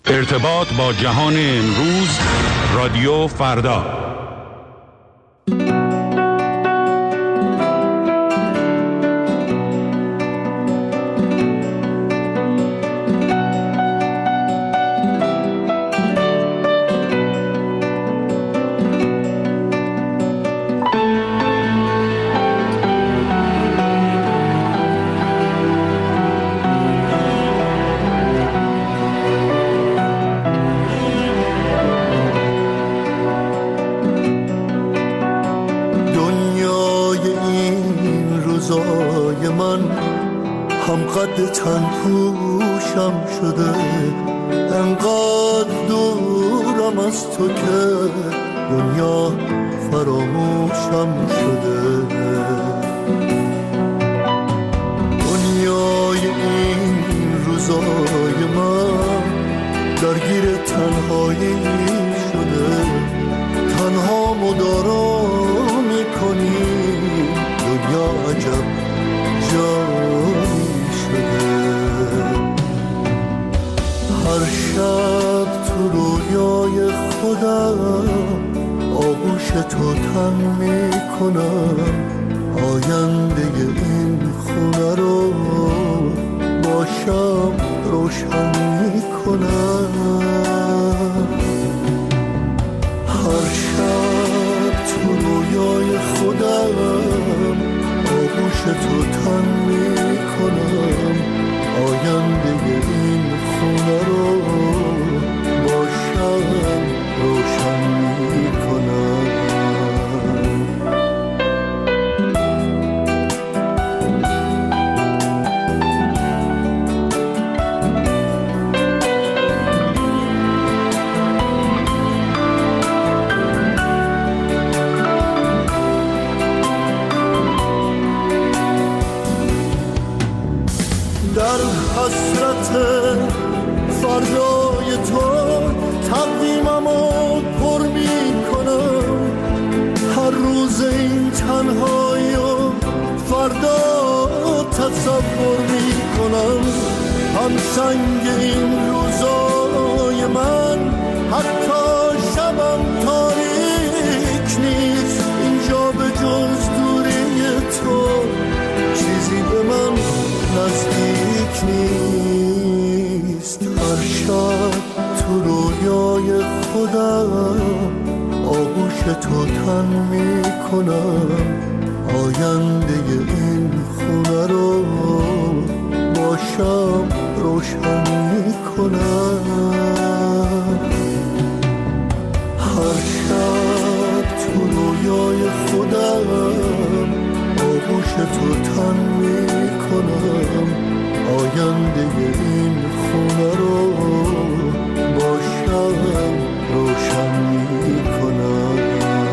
ارتباط با جهان امروز، رادیو فردا. تن پوشم شده، انقدر دورم از تو که دنیا فراموشم شده. دنیای این روزای من درگیر تنهایی شده، تنها مدارا میکنی، دنیا عجب جایی شده. هر شب تو رویای خودم آغوش تو تن میکنم، آینده این خونه رو باشم روشن میکنم. هر شب تو رویای خودم آغوش تو تن میکنم، آینده این خونه رو باشم روشن میکنم. در حسرت فردای تو تقویممو پر میکنم، هر روز این تنهایی و فردا تصور میکنم. هم سنگ این روزای من حتی شبم تاریک نیست، اینجا به جز دوری تو چیزی به من نزدیک نیست. هر شب تو رویای خودم آغوش تو تن میکنم، آینده این خونه رو باشم روشن میکنم. هر شب تو رویای خودم آغوش تو تن میکنم، آینده این خونه رو باشم روشن میکنم.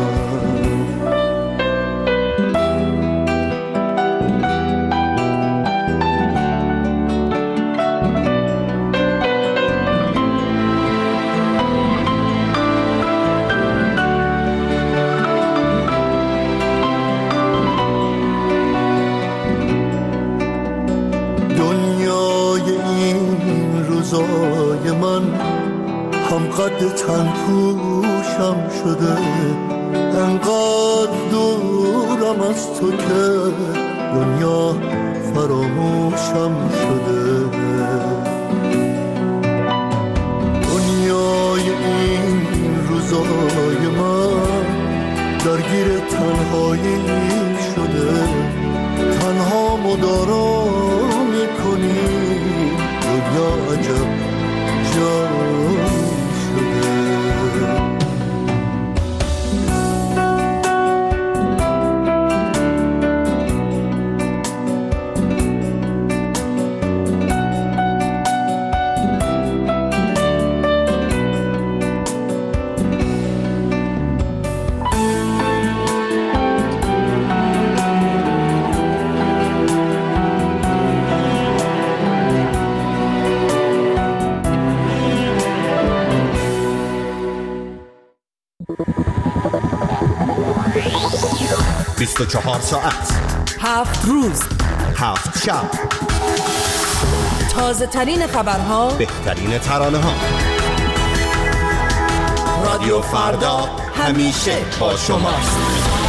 روزای من هم قد تن پوشم شده، انقدر دورم از تو که دنیا فراموشم شده. دنیای این روزای من درگیر تنهایی شده، تنها مدارا میکنی، دنیا عجب جایی شده. بیست و 24 ساعت 7 روز 7 شب، تازه ترین خبرها، بهترین ترانه ها، رادیو فردا همیشه با شماست.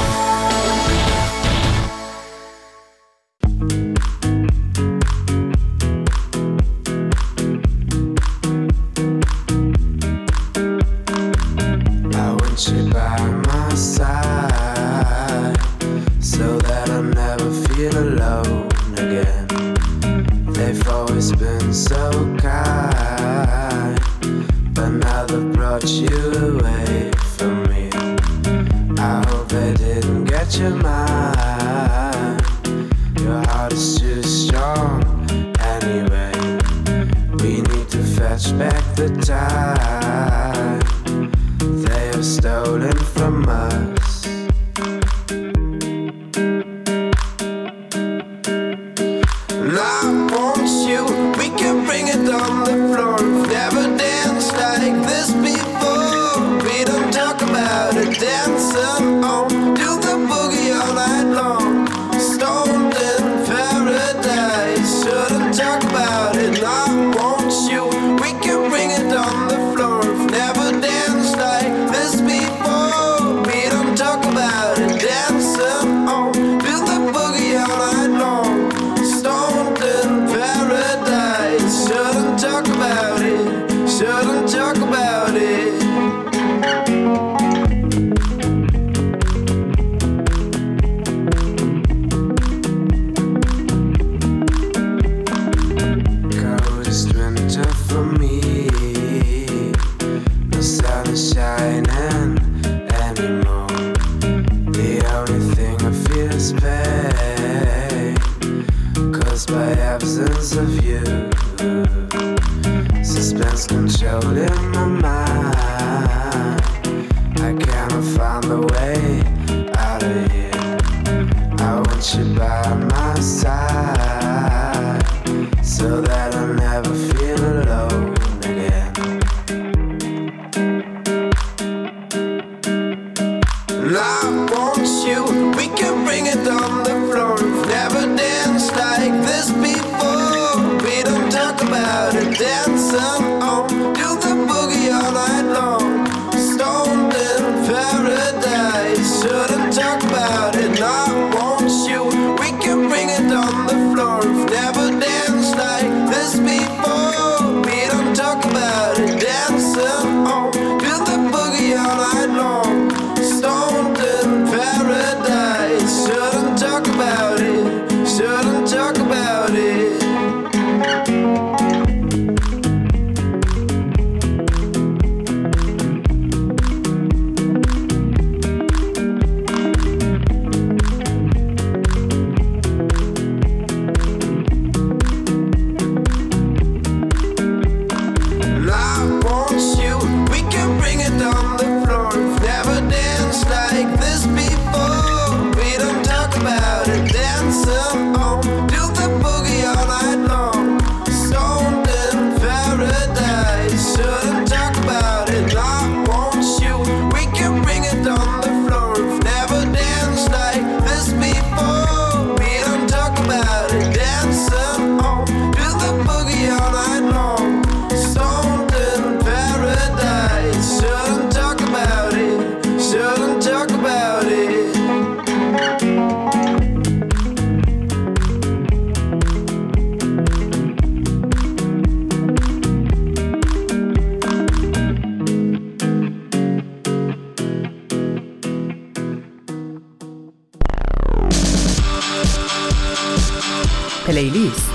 پلیلیست.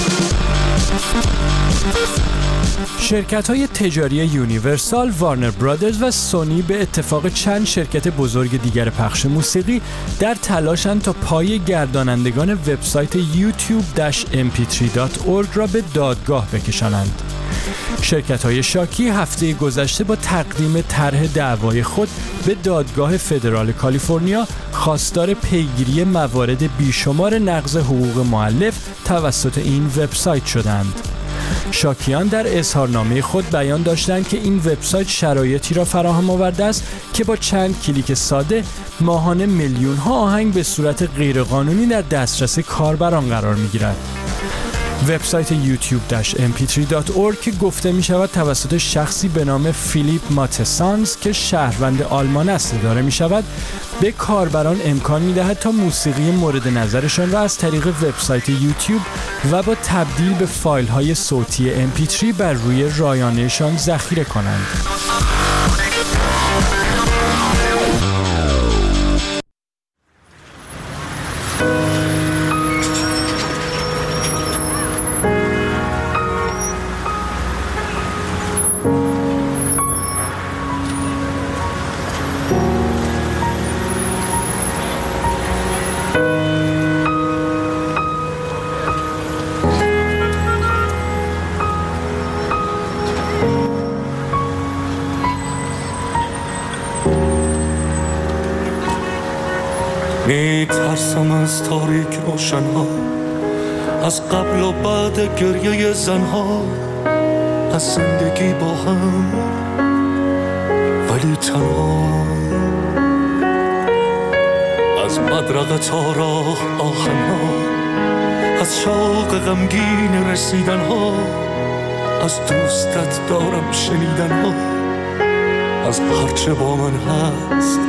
شرکت‌های تجاری یونیورسال، وارنر برادرز و سونی به اتفاق چند شرکت بزرگ دیگر پخش موسیقی در تلاشند تا پای گردانندگان وبسایت youtube-mp3.org را به دادگاه بکشانند. شرکت‌های شاکی هفته گذشته با تقدیم طرح دعوای خود به دادگاه فدرال کالیفرنیا خواستار پیگیری موارد بیشمار نقض حقوق مؤلف توسط این وبسایت شدند. شاکیان در اظهارنامه خود بیان داشتند که این وبسایت شرایطی را فراهم آورده است که با چند کلیک ساده ماهانه میلیون‌ها آهنگ به صورت غیرقانونی در دسترس کاربران قرار می‌گیرد. وبسایت youtube-mp3.org که گفته می شود توسط شخصی به نام فیلیپ ماتسانز که شهروند آلمان اصل داره می شود به کاربران امکان می دهد تا موسیقی مورد نظرشان را از طریق وبسایت یوتیوب و با تبدیل به فایل های صوتی mp3 بر روی رایانه‌شان ذخیره کنند. میترسم از تاریک روشنها، از قبل و بعد گریه زنها، از زندگی با هم ولی تنها، از مدرقه تا راه آهنها، از شوق غمگین رسیدنها، از دوستت دارم شنیدنها، از هرچه با من هست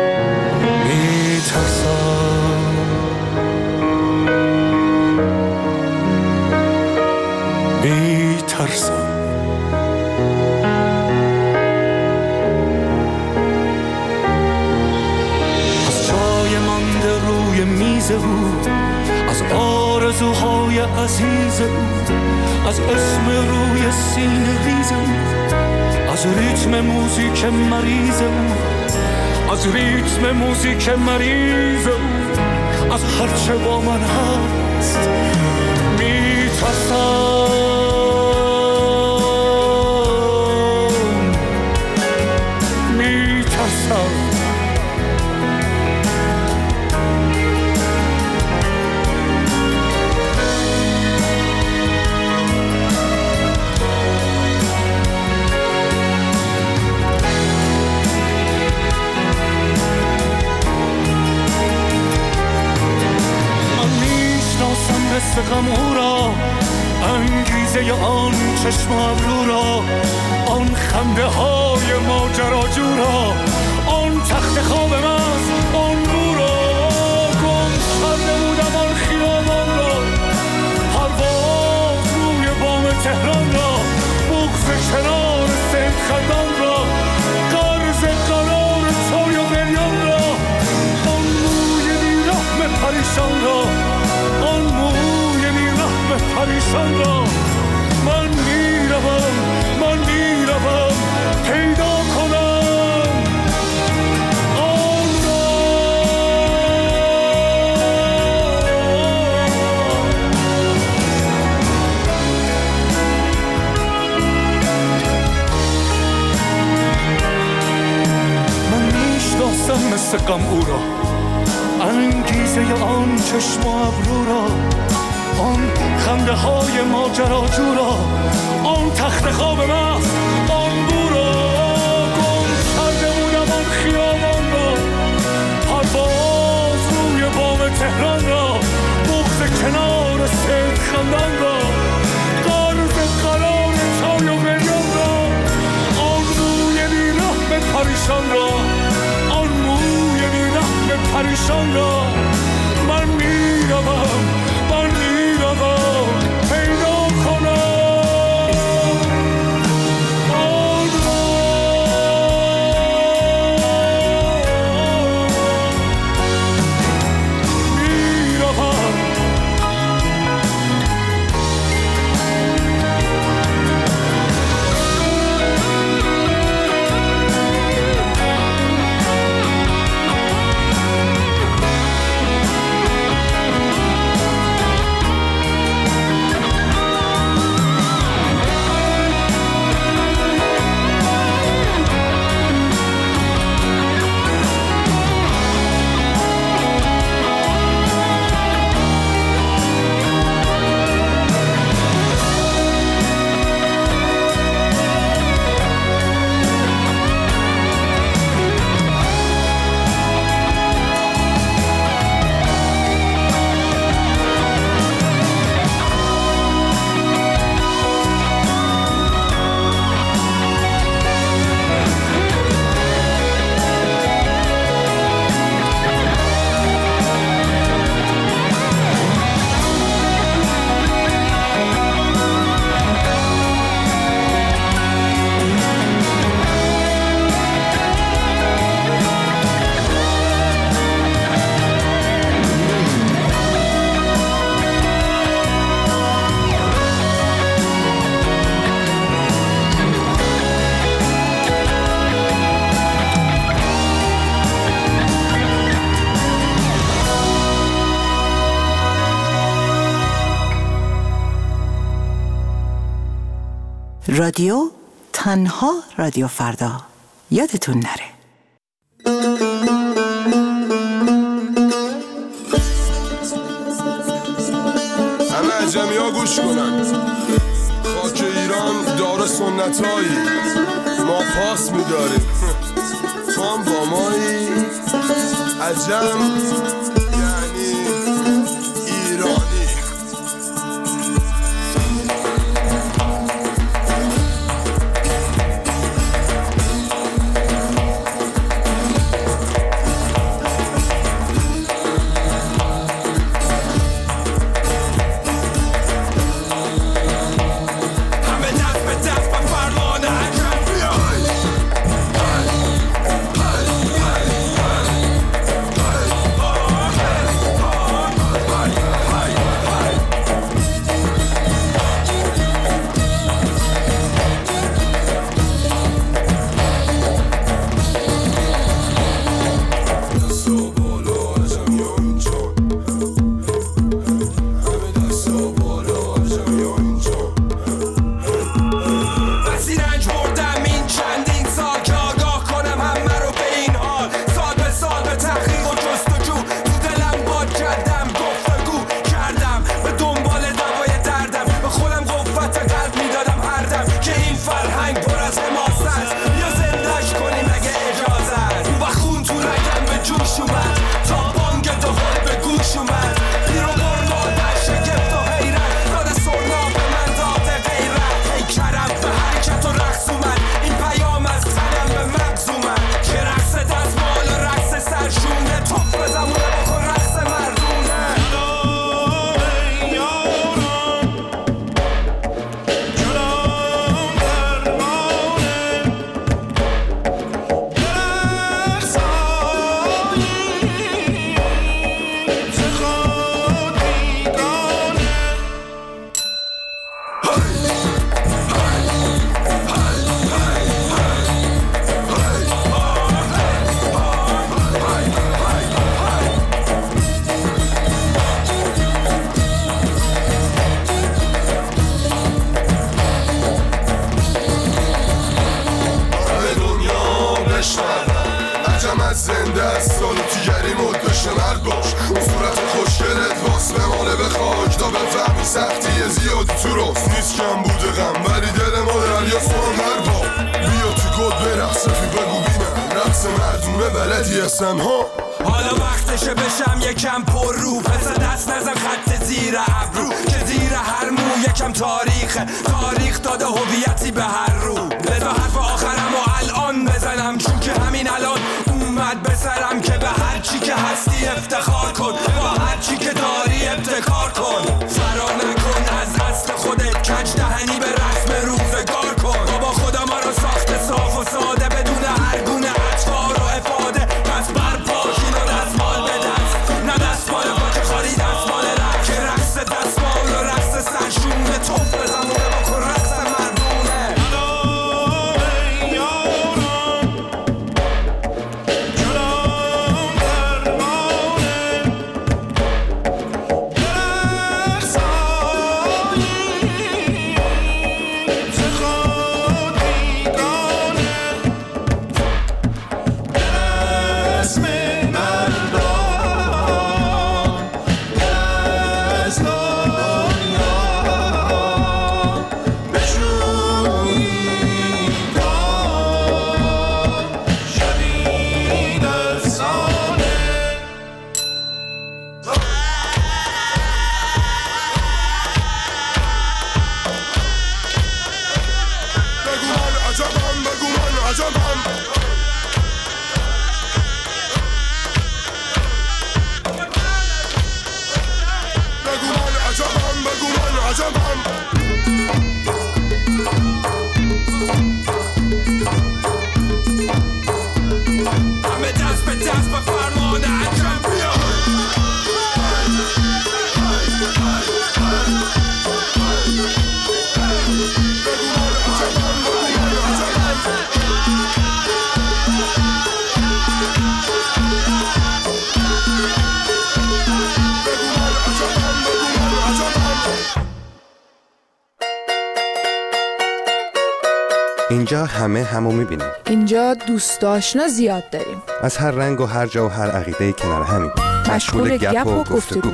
میترسم. از جای مانده روی میز او، از آرزوهای عزیز او، از اسم روی سینه ریز او، از ریتم موزیک مریض او، از ریتم موزیک مریض او، از هرچه با من هست میترسم. غم او را، انگیزه آن چشم ابرو را، آن خنده های ماجراجو را، آن تخت خواب مست، آن بو را، گم کرده بودم آن خیابان را، پرواز روی بام تهران را، بغض کنار سید خندان را، قرض قرار چای و قلیان را، آن موی بیرحم پریشان را، آن موی پریشان را. من میروم پیدا کنم آن را. من میشناسم مثل غم او را، انگیزه آن چشم و ابرو را، آن خنده های ماجراجو را، آن تخت خواب مست، آن بو را، گم کرده بودم آن خیابان را، پرواز روی بام تهران را، بغض کنار سید خندان را، قرض قرار چای و قلیان را، آن موی بیرحم پریشان را، آن موی بیرحم پریشان را. من میروم پیدا کنم. رادیو تنها رادیو فردا. یادتون نره. همه عجمی ها گوش کنن. خاک ایران داره سنتایی، ما پاس میداریم، تو هم با مایی. عجم یعنی ایرانی. زنده از سالوتیگری مد بشه مرد باش. اون صورت خوشگلت واس بمانه به خاک تا بفهمی سختی زیادی تو راست نیست. کم بوده غم ولی دل ما دریا سوان هر با. بیا تو کد برقص رفی بگو بینم رقص مردونه بلدی هستن ها. حالا وقتشه بشم یکم پر رو، پس دست نزن خط زیر ابرو که زیر هر مو یکم تاریخه. تاریخ داده هویتی به هر رو. لذا حرف آخرم و الان بزنم چون که همین الان اومد به سرم که به هر چی که هستی افتخار کن، با هر چی که داری ابتکار کن. فرار نکن از اصل خودت، کج دهنی به رسم روزگار کن. بابا خدا ما رو ساخته صاف و ساده بدون هر گونه اطفار و افاده. پس برپاش اینو دستمال به دست، نه دستمال پاک خالی دستمال رک. که رقص دستمال و رقص سرشونه توف بزمونه بکن رقص مردونه. اینجا همه همو میبینیم. اینجا دوست آشنا زیاد داریم. از هر رنگ و هر جا و هر عقیده کنار همیم. مشغول گپ و گفتگو.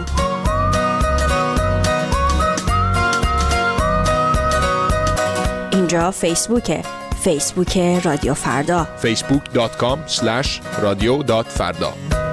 اینجا فیسبوکه. فیسبوک رادیو فردا. facebook.com/radio.farda.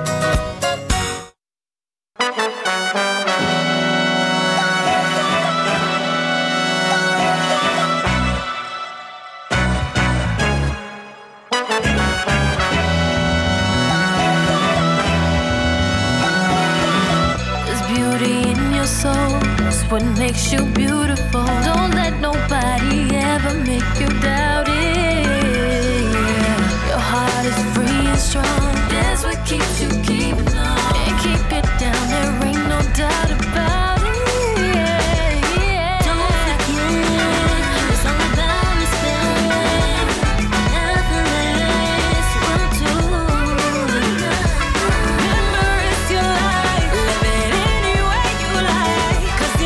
What makes you beautiful? Don't let nobody ever make you doubt it. Your heart is free and strong. That's what keeps you keeping on. Can't keep it down, there ain't no doubt about it. Don't forget, it's all about respect. Nothing less will do. Remember, it's your life. Live it any way you like.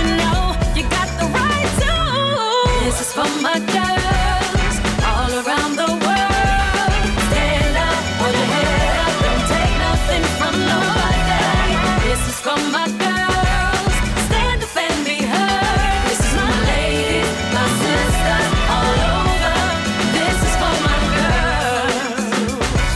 This is for my girls all around the world. Stand up, hold your head up, don't take nothing from nobody. This is for my girls, stand up and be heard. This is my ladies, my sisters all over. This is for my girls.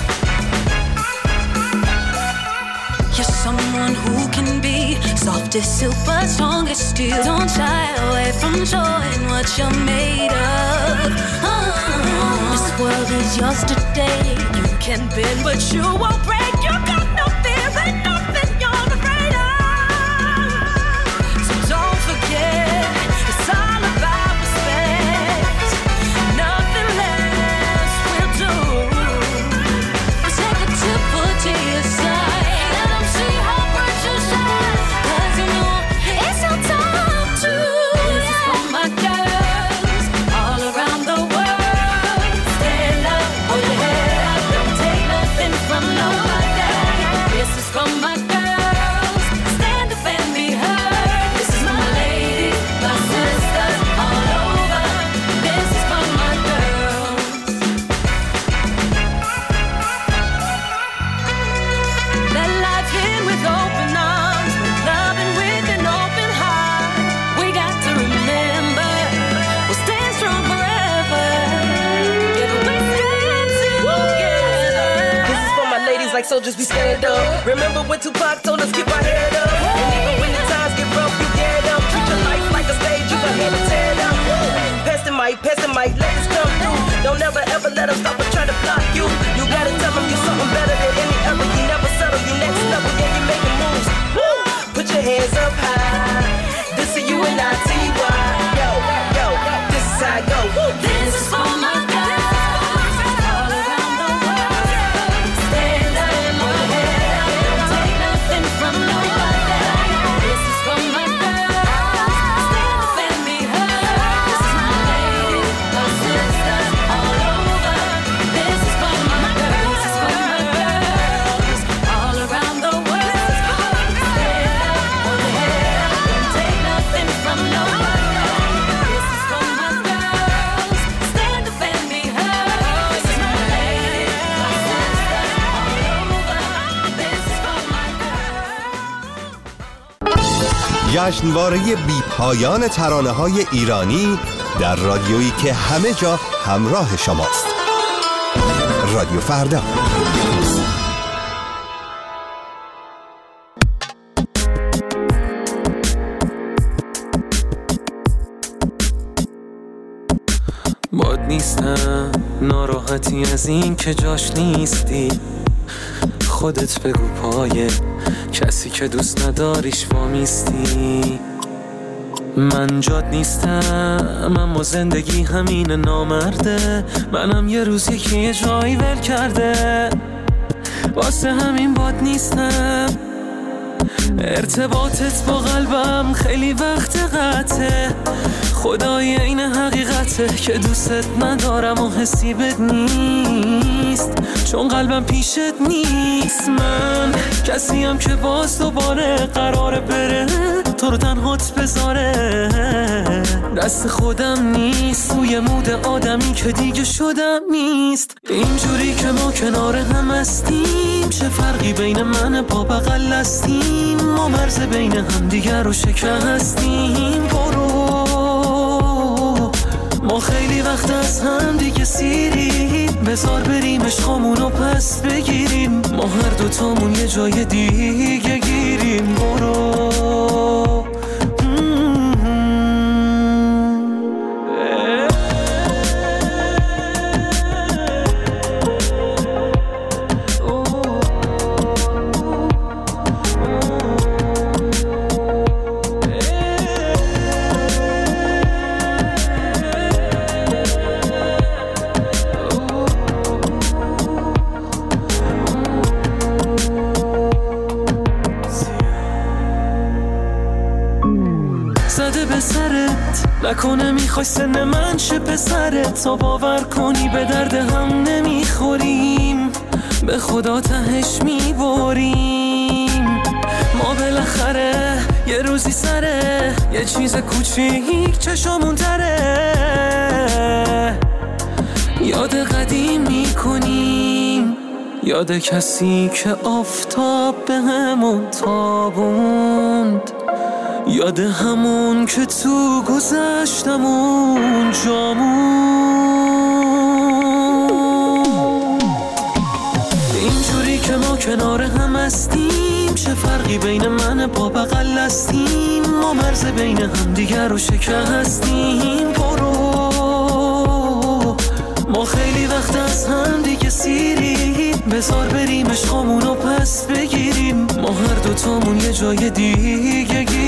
You're someone who can be soft as silk but strong as steel. Don't shy away from showing what you're made of. This world is yours today. You can bend but you won't break. You got no fear and nothing you're afraid of. So don't forget, it's all about respect. Nothing less will do. Take a tip, put to your side. Let them see how bright you shine. 'Cause you know it's your time to. This is for my girls all around the world. Stand up, hold your head up, don't take nothing from nobody. This is for my girls, stand up and be heard. This is my ladies, my sisters all over. This is for my girls. Let life in with open arms, loving with an open heart. We got to remember, we'll stand strong forever. Together we stand together. This is for my ladies like soldiers, we stand up. Remember when Tupac told us keep our head up. And even when the times get rough, you get up. Treat your life like a stage, you got hand to tear it up. Pass the mic, let us come through. Don't ever ever let them stop or try to block you. You gotta tell them you're something better than any other. You never settle, you next level, yeah, you making moves. Woo! Put your hands up high. This is you and I, T.Y. Yo, yo, this is how I go. Woo! This is for my girls all around the world. Stand up, hold your head up, don't take nothing from nobody. This is for my girls, stand up and be heard. This is my ladies, my sisters all over. This is for my girls, this is for my girls all around the world. Stand up, hold your head up, don't take nothing from nobody. This is for my girls, stand up and be heard. This is my ladies, my sisters all over. This is for my girls. جشنواره بی پایان ترانه‌های ایرانی در رادیویی که همه جا همراه شماست. رادیو فردا. باد نیستم، ناراحتی از این که جاش نیستی. خودت بگو پای کسی که دوست نداریش وامیستی. من جاد نیستم اما زندگی همین نامرده. منم یه روز یکی یه جایی ول کرده. واسه همین باد نیستم. ارتباطت با قلبم خیلی وقت قطعه. خدای این حقیقته که دوستت ندارم و حسی بد نیست، چون قلبم پیشت نیست. من کسیم که باز دوباره قراره بره تو رو تنهات بذاره. دست خودم نیست، سوی مود آدمی که دیگه شدم نیست. اینجوری که ما کنار هم هستیم، چه فرقی بین من با بغل هستیم؟ ما مرز بین هم دیگر رو شکستیم. برو ما خیلی وقت از هم دیگه سیریم، بذار بریم عشقامونو پس بگیریم. ما هر دوتامون یه جای دیگه گیریم. برو نکنه میخوای سن من شه پسرت، تا باور کنی به درد هم نمیخوریم، به خدا تهش میبریم. ما بالاخره یه روزی سره یه چیز کوچیک چشامون تره، یاد قدیم میکنیم، یاد کسی که آفتاب به همون تابوند، یاد همون که تو گذشتمون جامون. اینجوری که ما کنار هم هستیم، چه فرقی بین من با بغل هستیم؟ ما مرز بین هم دیگر رو شکستیم. برو ما خیلی وقت از هم دیگه سیریم، بذار بریم عشقامونو پس بگیریم. ما هر دوتامون یه جای دیگه گیریم.